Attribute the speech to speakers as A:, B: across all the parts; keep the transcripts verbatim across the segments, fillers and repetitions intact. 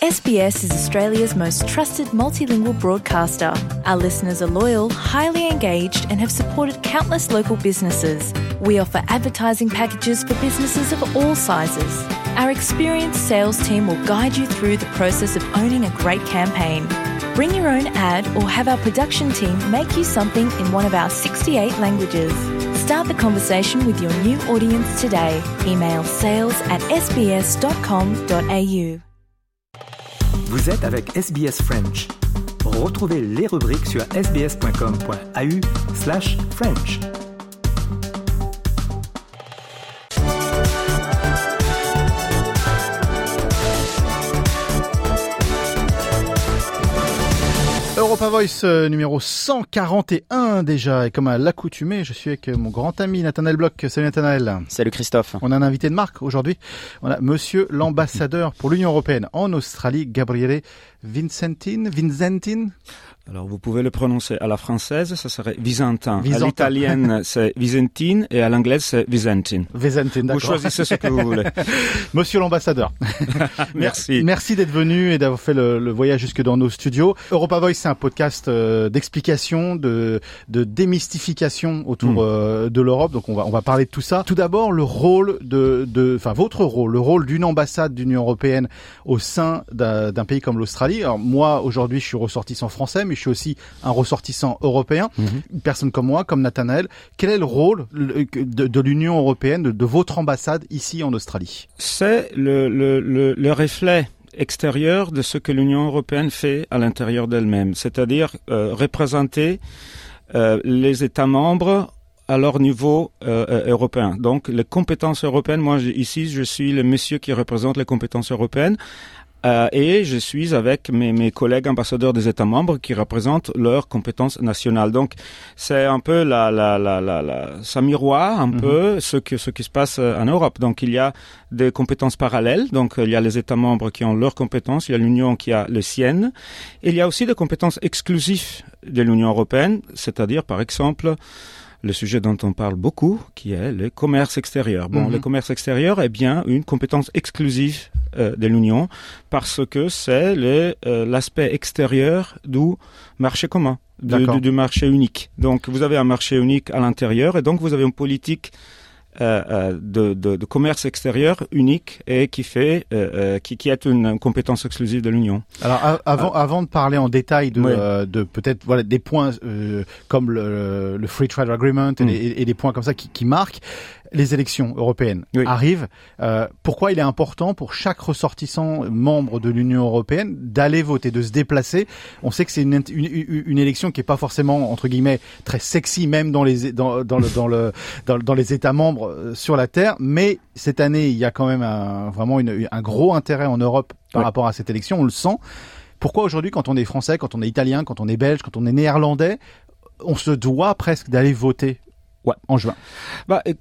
A: S B S is Australia's most trusted multilingual broadcaster. Our listeners are loyal, highly engaged, and have supported countless local businesses. We offer advertising packages for businesses of all sizes. Our experienced sales team will guide you through the process of owning a great campaign. Bring your own ad or have our production team make you something in one of our sixty-eight languages. Start the conversation with your new audience today. Email sales at s b s dot com dot a u.
B: Vous êtes avec S B S French. Retrouvez les rubriques sur s b s dot com dot a u slash French.
C: Europa Voice euh, numéro cent quarante et un déjà, et comme à l'accoutumée, je suis avec mon grand ami Nathanaël Bloch. Salut Nathanaël.
D: Salut Christophe.
C: On a un invité de marque aujourd'hui. On a monsieur l'ambassadeur pour l'Union Européenne en Australie, Gabriele Vincentini. Vincentini.
E: Alors, vous pouvez le prononcer à la française, ça serait Vicentin.
C: Vicentin.
E: À l'italienne, c'est Vicentine, et à l'anglaise, c'est Vicentin.
C: Vicentin, d'accord.
E: Vous choisissez ce que vous voulez.
C: Monsieur l'ambassadeur.
E: Merci.
C: Merci d'être venu et d'avoir fait le, le voyage jusque dans nos studios. Europa Voice, c'est un podcast euh, d'explication, de, de démystification autour mm. euh, de l'Europe. Donc, on va, on va parler de tout ça. Tout d'abord, le rôle de, de, enfin, votre rôle, le rôle d'une ambassade d'Union Européenne au sein d'un, d'un pays comme l'Australie. Alors, moi, aujourd'hui, je suis ressortissant français, mais je suis aussi un ressortissant européen, mmh. une personne comme moi, comme Nathanaël. Quel est le rôle de, de l'Union européenne, de, de votre ambassade ici en Australie?
E: C'est le, le, le, le reflet extérieur de ce que l'Union européenne fait à l'intérieur d'elle-même, c'est-à-dire euh, représenter euh, les États membres à leur niveau euh, européen. Donc, les compétences européennes, moi ici, je suis le monsieur qui représente les compétences européennes. Euh, et je suis avec mes, mes collègues ambassadeurs des États membres qui représentent leurs compétences nationales. Donc, c'est un peu la, la, la, la, la ça miroir un mm-hmm. peu ce que ce qui se passe en Europe. Donc, il y a des compétences parallèles. Donc, il y a les États membres qui ont leurs compétences, il y a l'Union qui a les siennes. Et il y a aussi des compétences exclusives de l'Union européenne, c'est-à-dire, par exemple, le sujet dont on parle beaucoup, qui est le commerce extérieur. Bon, mm-hmm. le commerce extérieur est bien une compétence exclusive euh, de l'Union parce que c'est le, euh, l'aspect extérieur du marché commun, du, du, du marché unique. Donc, vous avez un marché unique à l'intérieur et donc vous avez une politique Euh, euh, de, de, de commerce extérieur unique et qui fait, euh, euh, qui, qui est une, une compétence exclusive de l'Union.
C: Alors a- avant, euh, avant de parler en détail de,
E: oui.
C: euh, de peut-être voilà des points euh, comme le, le Free Trade Agreement et, mm. et, et des points comme ça qui, qui marquent. Les élections européennes oui. arrivent. Euh, pourquoi il est important pour chaque ressortissant membre de l'Union européenne d'aller voter, de se déplacer? On sait que c'est une, une, une élection qui est pas forcément entre guillemets très sexy, même dans les dans, dans le dans le dans, dans les États membres sur la terre. Mais cette année, il y a quand même un, vraiment une, un gros intérêt en Europe par oui. rapport à cette élection. On le sent. Pourquoi aujourd'hui, quand on est français, quand on est italien, quand on est belge, quand on est néerlandais, on se doit presque d'aller voter? Ouais, en juin.
E: Bah, et,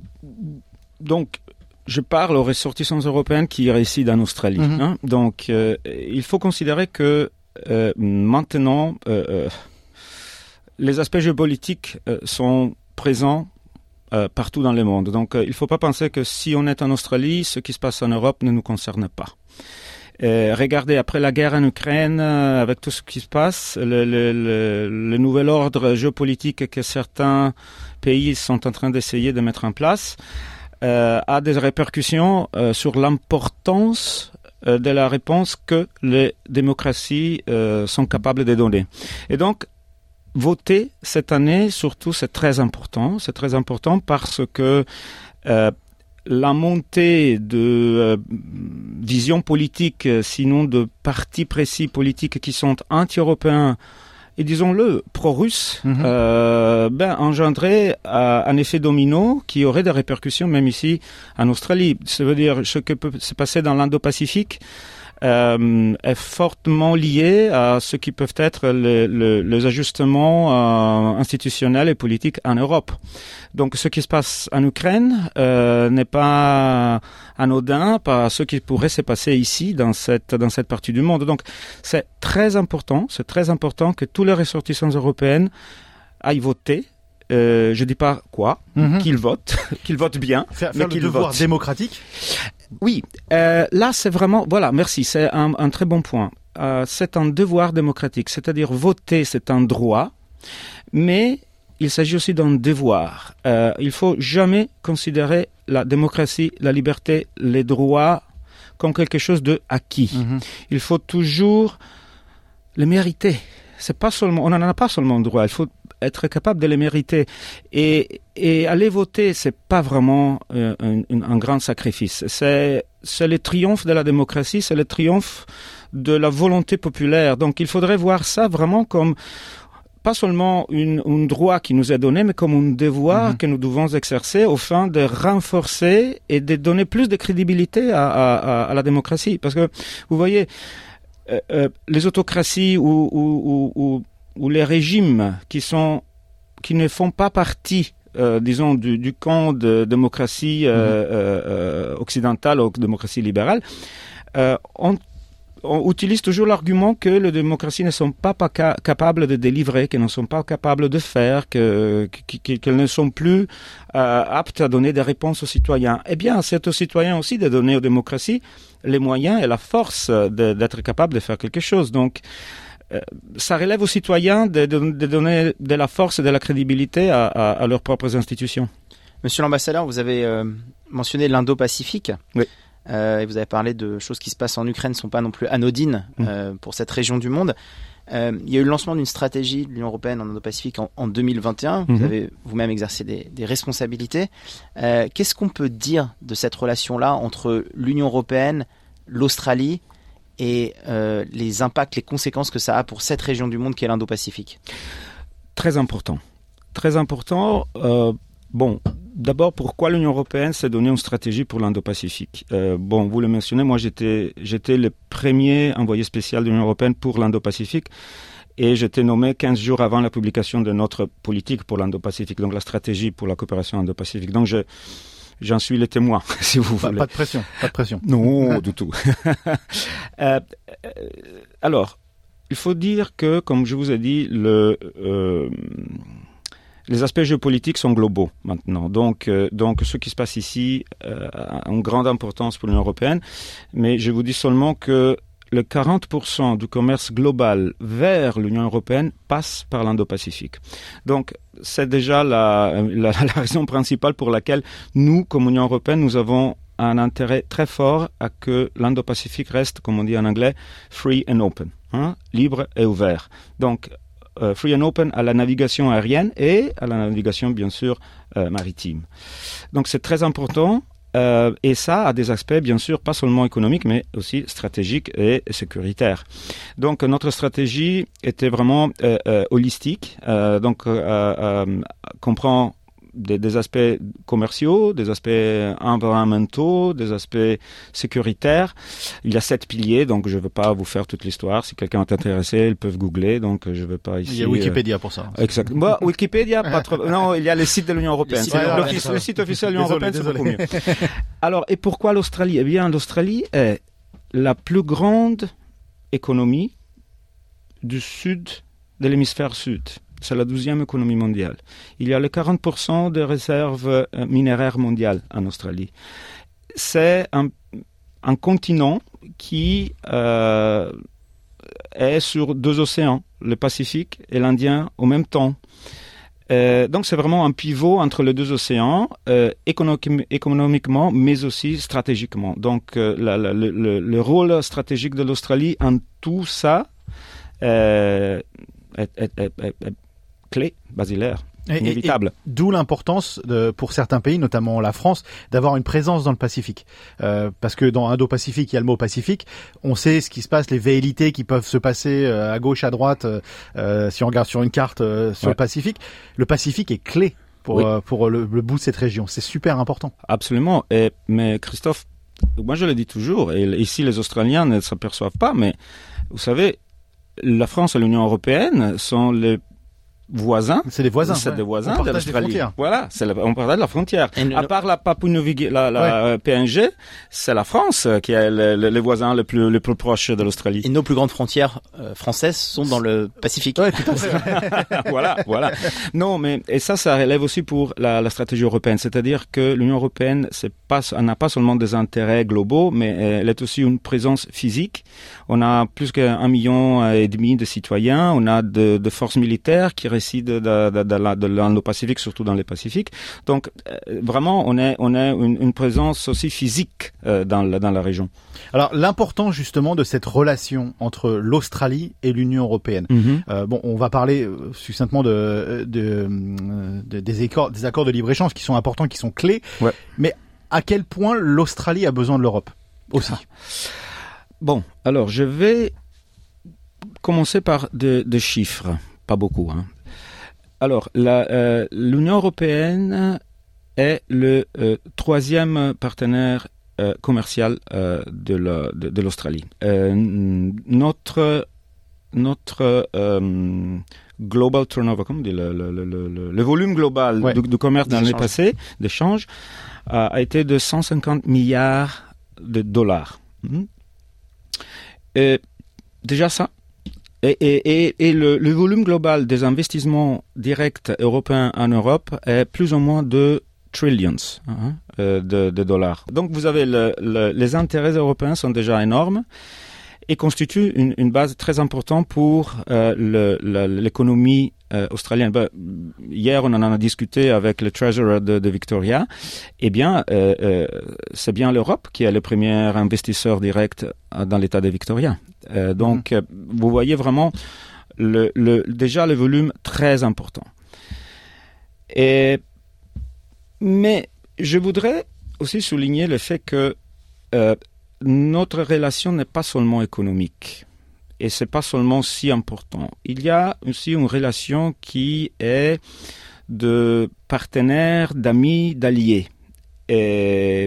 E: donc, je parle aux ressortissants européens qui résident en Australie. Mm-hmm. Hein. Donc, euh, il faut considérer que euh, maintenant, euh, euh, les aspects géopolitiques euh, sont présents euh, partout dans le monde. Donc, euh, il ne faut pas penser que si on est en Australie, ce qui se passe en Europe ne nous concerne pas. Euh, regardez, après la guerre en Ukraine, euh, avec tout ce qui se passe, le, le, le, le nouvel ordre géopolitique que certains pays sont en train d'essayer de mettre en place euh, a des répercussions euh, sur l'importance euh, de la réponse que les démocraties euh, sont capables de donner. Et donc, voter cette année, surtout, c'est très important. C'est très important parce que euh, la montée de euh, visions politiques, sinon de partis précis politiques qui sont anti-européens et disons-le, pro-russes, mm-hmm. euh, ben, engendrait euh, un effet domino qui aurait des répercussions même ici en Australie. Ça veut dire ce que peut se passer dans l'Indo-Pacifique euh, est fortement lié à ce qui peuvent être les, les, les ajustements euh, institutionnels et politiques en Europe. Donc, ce qui se passe en Ukraine euh, n'est pas anodin par ce qui pourrait se passer ici, dans cette dans cette partie du monde. Donc, c'est très important, c'est très important que tous les ressortissants européens aillent voter euh, je dis pas quoi,
C: mm-hmm.
E: qu'ils votent, qu'ils votent bien,
C: faire,
E: mais
C: faire
E: qu'ils
C: le devoir
E: votent.
C: démocratique.
E: Oui, euh, là c'est vraiment, voilà, merci, c'est un, un très bon point. Euh, c'est un devoir démocratique, c'est-à-dire voter, c'est un droit, mais il s'agit aussi d'un devoir. Euh, il faut jamais considérer la démocratie, la liberté, les droits comme quelque chose de acquis.
C: Mm-hmm.
E: Il faut toujours les mériter. C'est pas seulement, on n'en a pas seulement le droit, il faut être capable de les mériter. Et, et aller voter, c'est pas vraiment euh, un, un grand sacrifice. C'est, c'est le triomphe de la démocratie, c'est le triomphe de la volonté populaire. Donc il faudrait voir ça vraiment comme pas seulement une, un droit qui nous est donné, mais comme un devoir mmh. que nous devons exercer au fin de renforcer et de donner plus de crédibilité à, à, à la démocratie. Parce que, vous voyez, euh, euh, les autocraties ou, ou, ou, ou les régimes qui sont, qui ne font pas partie Euh, disons, du, du camp de démocratie euh, mmh. euh, occidentale ou démocratie libérale, euh, on, on utilise toujours l'argument que les démocraties ne sont pas, pas ca- capables de délivrer, qu'elles ne sont pas capables de faire, que, que, qu'elles ne sont plus euh, aptes à donner des réponses aux citoyens. Eh bien, c'est aux citoyens aussi de donner aux démocraties les moyens et la force de, d'être capables de faire quelque chose. Donc, Euh, ça relève aux citoyens de, de, de donner de la force et de la crédibilité à, à, à leurs propres institutions.
D: Monsieur l'ambassadeur, vous avez euh, mentionné l'Indo-Pacifique.
E: Oui.
D: Euh, et vous avez parlé de choses qui se passent en Ukraine, ne sont pas non plus anodines mmh. euh, pour cette région du monde. Euh, il y a eu le lancement d'une stratégie de l'Union européenne en Indo-Pacifique en, en deux mille vingt et un. Mmh. Vous avez vous-même exercé des, des responsabilités. Euh, qu'est-ce qu'on peut dire de cette relation-là entre l'Union européenne, l'Australie et euh, les impacts, les conséquences que ça a pour cette région du monde qui est l'Indo-Pacifique?
E: Très important. Très important. Euh, bon, d'abord, pourquoi l'Union européenne s'est donné une stratégie pour l'Indo-Pacifique? euh, Bon, vous le mentionnez, moi j'étais, j'étais le premier envoyé spécial de l'Union européenne pour l'Indo-Pacifique et j'étais nommé quinze jours avant la publication de notre politique pour l'Indo-Pacifique, donc la stratégie pour la coopération Indo-Pacifique. Donc je... J'en suis le témoin, si vous
C: pas,
E: voulez.
C: Pas de pression, pas de pression.
E: Non, du tout. euh, alors, il faut dire que, comme je vous ai dit, le, euh, les aspects géopolitiques sont globaux maintenant. Donc, euh, donc ce qui se passe ici euh, a une grande importance pour l'Union européenne. Mais je vous dis seulement que le quarante pour cent du commerce global vers l'Union européenne passe par l'Indo-Pacifique. Donc, c'est déjà la, la, la raison principale pour laquelle nous, comme Union européenne, nous avons un intérêt très fort à que l'Indo-Pacifique reste, comme on dit en anglais, free and open, hein, libre et ouvert. Donc, euh, free and open à la navigation aérienne et à la navigation, bien sûr, euh, maritime. Donc, c'est très important. Euh, et ça a des aspects, bien sûr, pas seulement économiques, mais aussi stratégiques et sécuritaires. Donc, notre stratégie était vraiment euh, euh, holistique, euh, donc euh, euh, comprend des, des aspects commerciaux, des aspects environnementaux, des aspects sécuritaires. Il y a sept piliers, donc je ne veux pas vous faire toute l'histoire. Si quelqu'un est intéressé, ils peuvent googler, donc je ne veux pas ici...
C: Il y a Wikipédia euh... pour ça.
E: Exactement. Bon, Wikipédia, pas trop... Non, il y a les sites de l'Union européenne.
C: Ouais, ouais,
E: le, le site officiel de l'Union
C: désolé,
E: européenne,
C: désolé.
E: c'est beaucoup mieux. Alors, et pourquoi l'Australie? Eh bien, l'Australie est la plus grande économie du sud de l'hémisphère sud. C'est la douzième économie mondiale. Il y a les quarante pour cent des réserves euh, minéraires mondiales en Australie. C'est un, un continent qui euh, est sur deux océans, le Pacifique et l'Indien en même temps. Euh, donc c'est vraiment un pivot entre les deux océans, euh, économiquement, économiquement, mais aussi stratégiquement. Donc euh, la, la, le, le rôle stratégique de l'Australie en tout ça euh, est, est, est, est, est clé, basilaire,
C: et,
E: inévitable.
C: Et, et, d'où l'importance de, pour certains pays, notamment la France, d'avoir une présence dans le Pacifique. Euh, parce que dans Indo-Pacifique, il y a le mot Pacifique. On sait ce qui se passe, les velléités qui peuvent se passer euh, à gauche, à droite, euh, si on regarde sur une carte euh, sur ouais. le Pacifique. Le Pacifique est clé pour, oui. euh, pour le, le bout de cette région. C'est super important.
E: Absolument. Et, mais Christophe, moi je le dis toujours, et ici les Australiens ne s'aperçoivent pas, mais vous savez, la France et l'Union européenne sont les voisins.
C: C'est des voisins.
E: C'est
C: ouais.
E: des voisins
C: on
E: de l'Australie. Voilà, c'est la, on partage la frontière. À le, part la Papouasie, la, la ouais. P N G, c'est la France qui est le, le, le voisin le plus, le plus proche de l'Australie.
D: Et nos plus grandes frontières euh, françaises sont dans le Pacifique.
C: Ouais, tout à fait.
E: voilà, voilà. Non, mais et ça, ça relève aussi pour la, la stratégie européenne. C'est-à-dire que l'Union européenne, c'est pas, elle n'a pas seulement des intérêts globaux, mais elle est aussi une présence physique. On a plus qu'un million et demi de citoyens. On a de, de forces militaires qui résident de, de, de, de, de l'Indo-Pacifique, surtout dans les Pacifiques. Donc, euh, vraiment, on est, on est une, une présence aussi physique euh, dans, la, dans la région.
C: Alors, l'important justement de cette relation entre l'Australie et l'Union européenne. Mm-hmm. Euh, bon, on va parler euh, succinctement de, de, de des, accords, des accords de libre-échange qui sont importants, qui sont clés. Ouais. Mais à quel point l'Australie a besoin de l'Europe aussi? Ah.
E: Bon, alors je vais commencer par des de chiffres, pas beaucoup, hein. Alors, la, euh, l'Union européenne est le euh, troisième partenaire euh, commercial euh, de, la, de, de l'Australie. Euh, notre notre euh, global turnover, comme on dit, le, le, le, le, le volume global ouais. du, du commerce dans l'année passée, d'échange, euh, a été de cent cinquante milliards de dollars. Mmh. Et déjà ça. Et, et, et, et le, le volume global des investissements directs européens en Europe est plus ou moins de trillions hein, de, de dollars. Donc vous avez le, le, les intérêts européens sont déjà énormes et constituent une, une base très importante pour euh, le, le, l'économie euh, australienne. Ben, hier, on en a discuté avec le treasurer de, de Victoria. Eh bien, euh, euh, c'est bien l'Europe qui est le premier investisseur direct dans l'État de Victoria. Euh, donc, mmh. vous voyez vraiment le, le, déjà le volume très important. Et, mais je voudrais aussi souligner le fait que euh, notre relation n'est pas seulement économique et c'est pas seulement si important. Il y a aussi une relation qui est de partenaires, d'amis, d'alliés. Et,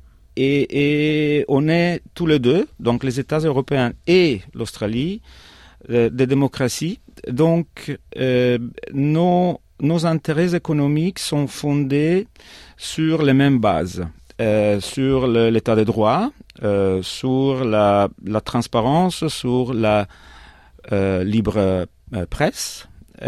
E: et, et on est tous les deux, donc les États européens et l'Australie, euh, des démocraties. Donc, euh, nos, nos intérêts économiques sont fondés sur les mêmes bases. Euh, sur le, l'état de droit, euh, sur la, la transparence, sur la euh, libre euh, presse.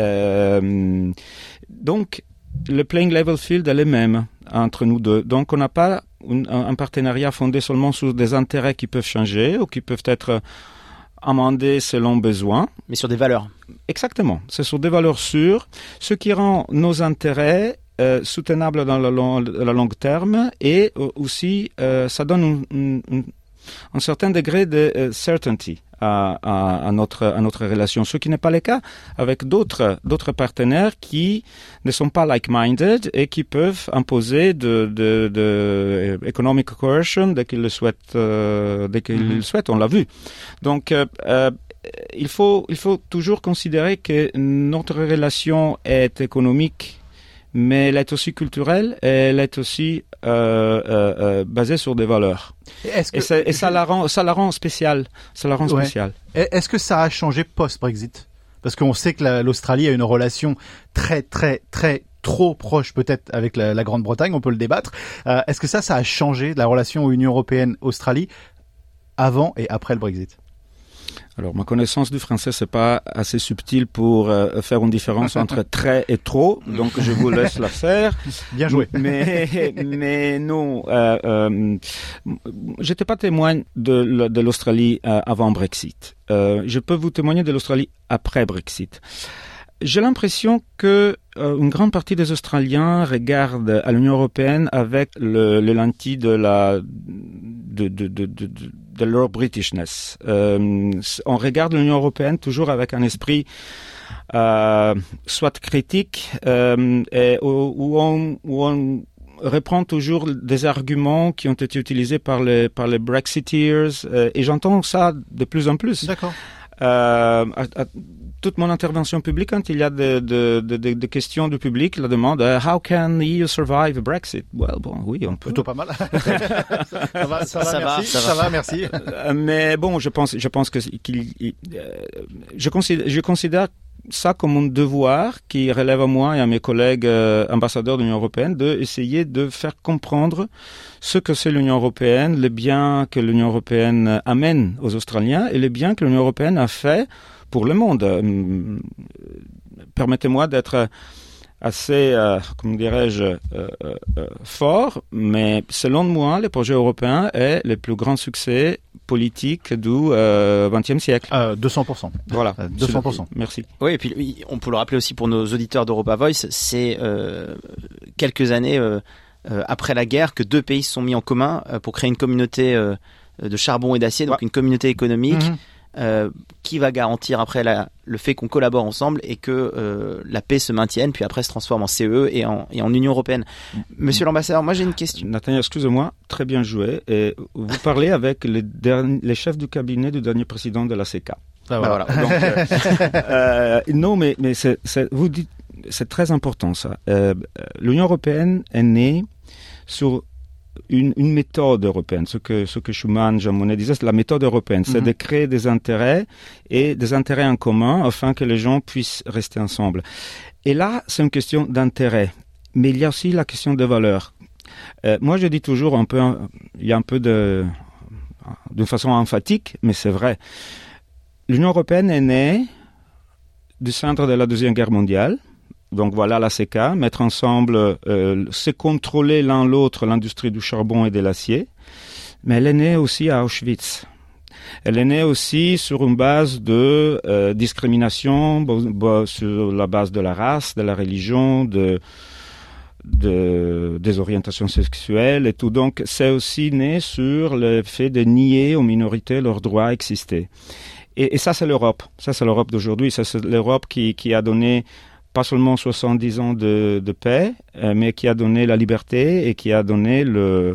E: Euh, donc, le playing level field est le même entre nous deux. Donc, on n'a pas un, un partenariat fondé seulement sur des intérêts qui peuvent changer ou qui peuvent être amendés selon besoin.
D: Mais sur des valeurs.
E: Exactement. C'est sur des valeurs sûres, ce qui rend nos intérêts Euh, soutenable dans le long, le long terme et euh, aussi euh, ça donne un, un, un, un certain degré de uh, certainty à, à, à, notre, à notre relation, ce qui n'est pas le cas avec d'autres, d'autres partenaires qui ne sont pas like-minded et qui peuvent imposer de, de, de economic coercion dès qu'ils le souhaitent, euh, dès qu'ils mm-hmm. le souhaitent, on l'a vu. Donc, euh, euh, il faut, il faut toujours considérer que notre relation est économique, mais elle est aussi culturelle et elle est aussi euh, euh, euh, basée sur des valeurs. Est-ce que, et, ça, et ça, la rend, ça la rend spéciale. Ça la rend ouais. spéciale.
C: Est-ce que ça a changé post-Brexit? Parce qu'on sait que la, l'Australie a une relation très, très, très trop proche peut-être avec la, la Grande-Bretagne, on peut le débattre. Euh, est-ce que ça, ça a changé la relation Union européenne-Australie avant et après le Brexit?
E: Alors, ma connaissance du français, c'est pas assez subtil pour euh, faire une différence entre très et trop, donc je vous laisse la faire.
C: Bien joué.
E: Mais, mais non, euh, euh, j'étais pas témoin de, de l'Australie euh, avant Brexit. Euh, je peux vous témoigner de l'Australie après Brexit. J'ai l'impression que euh, une grande partie des Australiens regardent à l'Union européenne avec le, le lentille de la de de de de, de leur Britishness. Euh, on regarde l'Union européenne toujours avec un esprit euh, soit critique euh, et où, où on où on reprend toujours des arguments qui ont été utilisés par les par les Brexiteers euh, et j'entends ça de plus en plus.
C: D'accord.
E: Euh, à, à, toute mon intervention publique, quand il y a des de, de, de, de questions du public, la demande uh, How can the E U survive Brexit? Well, bon, oui, on peut.
C: Plutôt pas mal. ça va, ça, ça, va, va, merci, ça, ça va, va, merci.
E: Euh, mais bon, je pense, je pense que qu'il, euh, je considère, je considère ça comme un devoir qui relève à moi et à mes collègues euh, ambassadeurs de l'Union européenne d'essayer de faire comprendre ce que c'est l'Union européenne, les biens que l'Union européenne amène aux Australiens et les biens que l'Union européenne a fait pour le monde. Euh, permettez-moi d'être assez, euh, comment dirais-je, euh, euh, fort, mais selon moi, le projet européen est le plus grand succès politique du euh, vingtième siècle.
C: Euh, deux cents pour cent.
E: Voilà.
C: Euh, deux cents pour cent.
E: Merci.
D: Oui, et puis on peut le rappeler aussi pour nos auditeurs d'Europa Voice, c'est euh, quelques années euh, euh, après la guerre que deux pays se sont mis en commun euh, pour créer une communauté euh, de charbon et d'acier, donc ouais. une communauté économique. Mmh. Euh, qui va garantir après la, le fait qu'on collabore ensemble et que euh, la paix se maintienne, puis après se transforme en C E E et en, et en Union européenne. Monsieur l'ambassadeur, moi j'ai une question.
E: Nathaniel, excusez-moi, très bien joué. Et vous parlez avec les, derniers, les chefs du cabinet du dernier président de la C E C A.
C: Ah, voilà.
E: Bah, voilà. Donc, euh, euh, non, mais, mais c'est, c'est, vous dites, c'est très important ça. Euh, L'Union européenne est née sur Une, une méthode européenne, ce que, ce que Schuman, Jean Monnet disaient, c'est la méthode européenne, c'est mm-hmm. de créer des intérêts et des intérêts en commun afin que les gens puissent rester ensemble. Et là, c'est une question d'intérêt, mais il y a aussi la question de valeur. Euh, moi, je dis toujours un peu, il y a un peu de, d'une façon emphatique, mais c'est vrai. L'Union européenne est née du centre de la Deuxième Guerre mondiale. Donc voilà la C E C A, mettre ensemble, euh, se contrôler l'un l'autre l'industrie du charbon et de l'acier. Mais elle est née aussi à Auschwitz. Elle est née aussi sur une base de euh, discrimination, bo- bo- sur la base de la race, de la religion, de, de des orientations sexuelles et tout. Donc c'est aussi né sur le fait de nier aux minorités leurs droits à exister. Et, et ça c'est l'Europe. Ça c'est l'Europe d'aujourd'hui. Ça c'est l'Europe qui, qui a donné pas seulement soixante-dix ans de, de paix, euh, mais qui a donné la liberté et qui a donné le,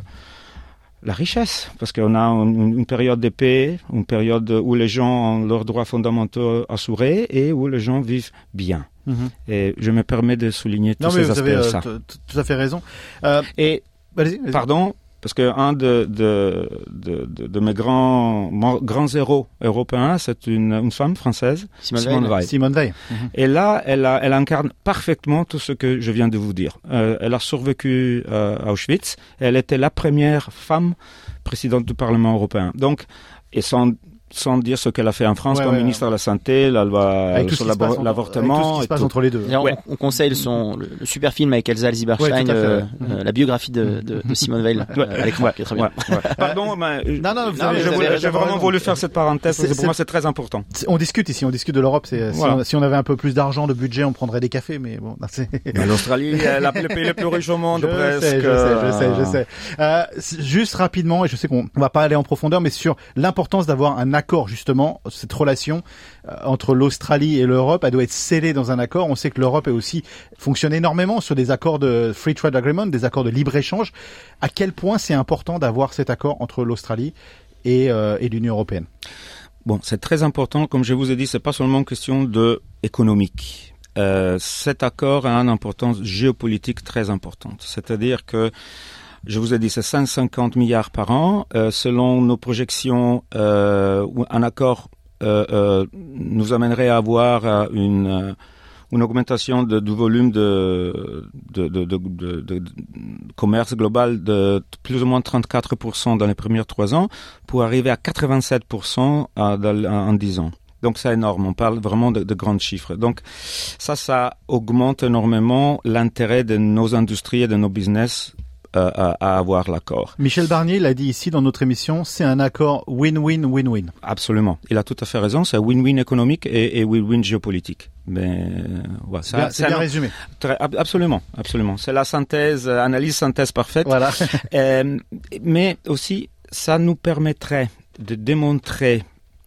E: la richesse. Parce qu'on a une, une période de paix, une période où les gens ont leurs droits fondamentaux assurés et où les gens vivent bien. Mm-hmm. Et je me permets de souligner tous ces aspects. Non, mais vous avez euh,
C: tout à fait raison. Euh,
E: et, vas-y, vas-y. Pardon, parce qu'un de, de, de, de, de mes grands, grands héros européens, c'est une, une femme française,
D: Simone,
E: Simone Veil.
C: Simone Veil.
E: Mm-hmm. Et là, elle, a, elle incarne parfaitement tout ce que je viens de vous dire. Euh, elle a survécu euh, à Auschwitz. Elle était la première femme présidente du Parlement européen. Donc, et sans... sans dire ce qu'elle a fait en France ouais, comme ouais, ministre ouais. de la Santé, la loi sur l'abor- l'avortement.
C: Avec tout ce qui se passe entre les deux.
D: On, ouais. on conseille son, le, le super film avec Elsa Zilberstein, ouais, euh, euh, la biographie de, de, de Simone Veil ouais. à l'écran, ouais. qui est très bien. Ouais. Ouais.
E: Pardon, mais,
C: non, non, vous
E: non,
C: avez,
E: j'ai,
C: vous avez,
E: j'ai vraiment voulu faire cette parenthèse, parce que pour moi c'est très important.
C: On discute ici, on discute de l'Europe. C'est, si, voilà. on, si on avait un peu plus d'argent, de budget, on prendrait des cafés, mais bon. C'est...
E: Mais l'Australie est le pays le plus riche au monde,
C: je
E: presque.
C: Sais, je sais, je sais, je sais. Euh, juste rapidement, et je sais qu'on va pas aller en profondeur, mais sur l'importance d'avoir un accord, justement, cette relation euh, entre l'Australie et l'Europe, elle doit être scellée dans un accord. On sait que l'Europe est aussi fonctionne énormément sur des accords de Free Trade Agreement, des accords de libre-échange. À quel point c'est important d'avoir cet accord entre l'Australie et, euh, et l'Union européenne?
E: Bon, c'est très important. Comme je vous ai dit, c'est pas seulement une question de économique. Euh, cet accord a une importance géopolitique très importante. C'est-à-dire que je vous ai dit, c'est cent cinquante milliards par an. Euh, selon nos projections, euh, un accord euh, euh, nous amènerait à avoir euh, une, euh, une augmentation de, du volume de, de, de, de, de, de, de commerce global de plus ou moins trente-quatre pour cent dans les premiers trois ans pour arriver à quatre-vingt-sept pour cent à, dans, en dix ans. Donc c'est énorme, on parle vraiment de, de grands chiffres. Donc ça, ça augmente énormément l'intérêt de nos industries et de nos business À, à avoir l'accord.
C: Michel Barnier l'a dit ici dans notre émission, c'est un accord win-win-win-win.
E: Absolument. Il a tout à fait raison, c'est un win-win économique et, et win-win géopolitique. Mais ouais,
C: ça, bien, c'est, c'est bien un, résumé.
E: Très, absolument, absolument. C'est la synthèse, analyse synthèse parfaite.
C: Voilà.
E: euh, mais aussi, ça nous permettrait de démontrer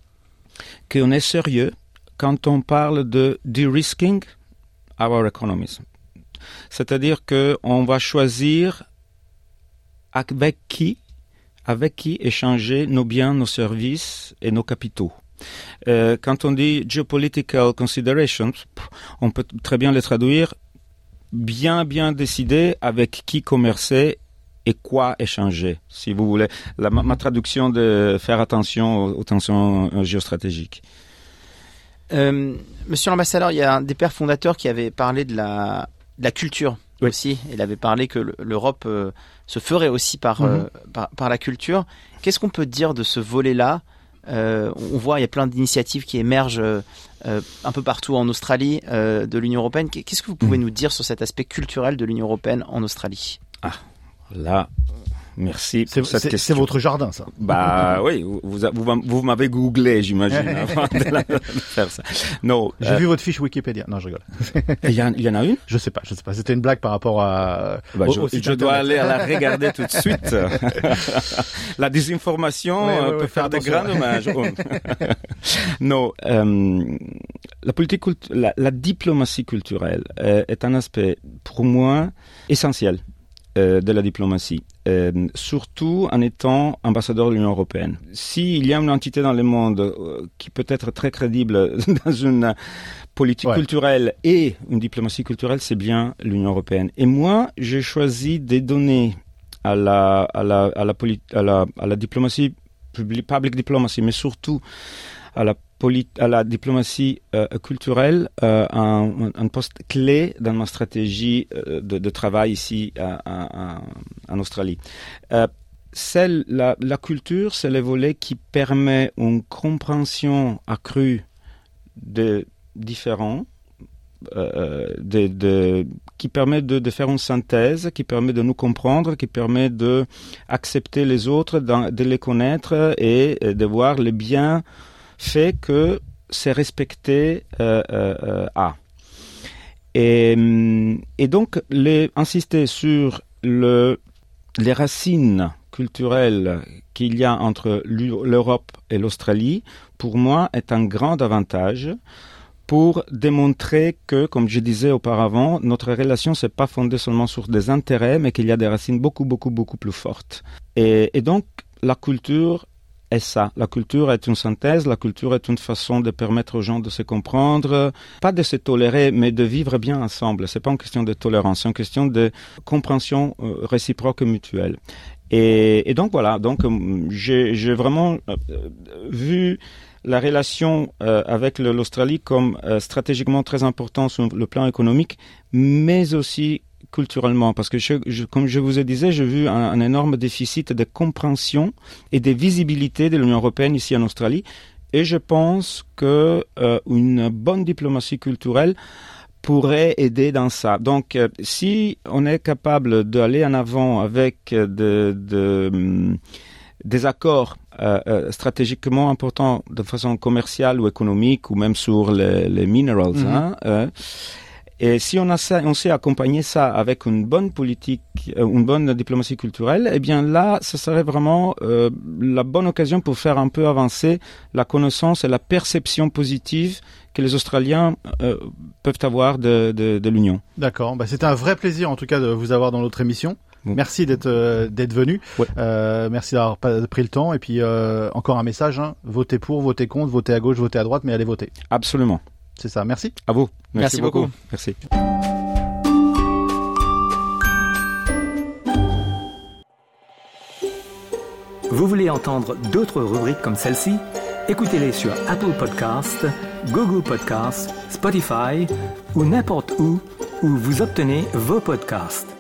E: qu'on est sérieux quand on parle de de-risking our economies. C'est-à-dire qu'on va choisir avec qui, avec qui échanger nos biens, nos services et nos capitaux. Euh, quand on dit geopolitical considerations, on peut très bien les traduire bien, bien décider avec qui commercer et quoi échanger, si vous voulez. La, ma, ma traduction de faire attention aux, aux tensions géostratégiques.
D: Euh, monsieur l'ambassadeur, il y a un des pères fondateurs qui avait parlé de la, de la culture oui. aussi. Il avait parlé que l'Europe euh, se ferait aussi par, mm-hmm. euh, par, par la culture. Qu'est-ce qu'on peut dire de ce volet-là? Euh, on voit, il y a plein d'initiatives qui émergent euh, un peu partout en Australie euh, de l'Union européenne. Qu'est-ce que vous pouvez mmh. nous dire sur cet aspect culturel de l'Union européenne en Australie?
E: Ah, là, merci pour
C: c'est,
E: cette
C: c'est,
E: question.
C: C'est votre jardin, ça.
E: Bah oui, vous, vous, vous m'avez googlé, j'imagine, avant de, la, de faire ça. Non.
C: J'ai euh, vu votre fiche Wikipédia. Non, je rigole.
E: Il y, il y en a une?
C: Je sais pas, je sais pas. C'était une blague par rapport à.
E: Bah, au, je au je dois aller à la regarder tout de suite. La désinformation ouais, ouais, peut ouais, faire de grands dommages. Non, euh, la politique, la, la diplomatie culturelle est, est un aspect pour moi essentiel euh, de la diplomatie. Euh, surtout en étant ambassadeur de l'Union européenne. S'il y a une entité dans le monde euh, qui peut être très crédible dans une politique ouais. culturelle et une diplomatie culturelle, c'est bien l'Union européenne. Et moi, j'ai choisi de donner à la, à la, à la, poli- à la, à la diplomatie, public, public diplomacy, mais surtout à la à la diplomatie euh, culturelle, euh, un, un poste clé dans ma stratégie euh, de, de travail ici à, à, à, en Australie. Euh, c'est la, la culture, c'est le volet qui permet une compréhension accrue de différents, euh, de, de, qui permet de, de faire une synthèse, qui permet de nous comprendre, qui permet de accepter les autres, de, de les connaître et de voir les biens fait que c'est respecté euh, euh, à. Et, et donc, les, insister sur le, les racines culturelles qu'il y a entre l'Europe et l'Australie, pour moi, est un grand avantage pour démontrer que, comme je disais auparavant, notre relation n'est pas fondée seulement sur des intérêts, mais qu'il y a des racines beaucoup, beaucoup, beaucoup plus fortes. Et, et donc, la culture est ça. La culture est une synthèse, la culture est une façon de permettre aux gens de se comprendre, pas de se tolérer, mais de vivre bien ensemble. C'est pas une question de tolérance, c'est une question de compréhension euh, réciproque et mutuelle. Et, et donc voilà, donc j'ai, j'ai vraiment euh, vu la relation euh, avec le, l'Australie comme euh, stratégiquement très important sur le plan économique, mais aussi culturellement, parce que je, je, comme je vous ai dit, j'ai vu un, un énorme déficit de compréhension et de visibilité de l'Union européenne ici en Australie, et je pense que euh, une bonne diplomatie culturelle pourrait aider dans ça. Donc, euh, si on est capable d'aller en avant avec de, de, des accords euh, euh, stratégiquement importants de façon commerciale ou économique, ou même sur les, les minerals, mm-hmm. hein, euh, et si on, a ça, on sait accompagner ça avec une bonne politique, une bonne diplomatie culturelle, eh bien là, ce serait vraiment euh, la bonne occasion pour faire un peu avancer la connaissance et la perception positive que les Australiens euh, peuvent avoir de, de, de l'Union.
C: D'accord. Bah, c'était un vrai plaisir en tout cas de vous avoir dans notre émission. Bon. Merci d'être euh, d'être venu. Ouais. Euh, merci d'avoir pris le temps. Et puis euh, encore un message, hein, votez pour, votez contre, votez à gauche, votez à droite, mais allez voter.
E: Absolument.
C: C'est ça, merci.
E: À vous.
D: Merci, Merci beaucoup. beaucoup.
E: Merci.
B: Vous voulez entendre d'autres rubriques comme celle-ci? Écoutez-les sur Apple Podcasts, Google Podcasts, Spotify ou n'importe où où vous obtenez vos podcasts.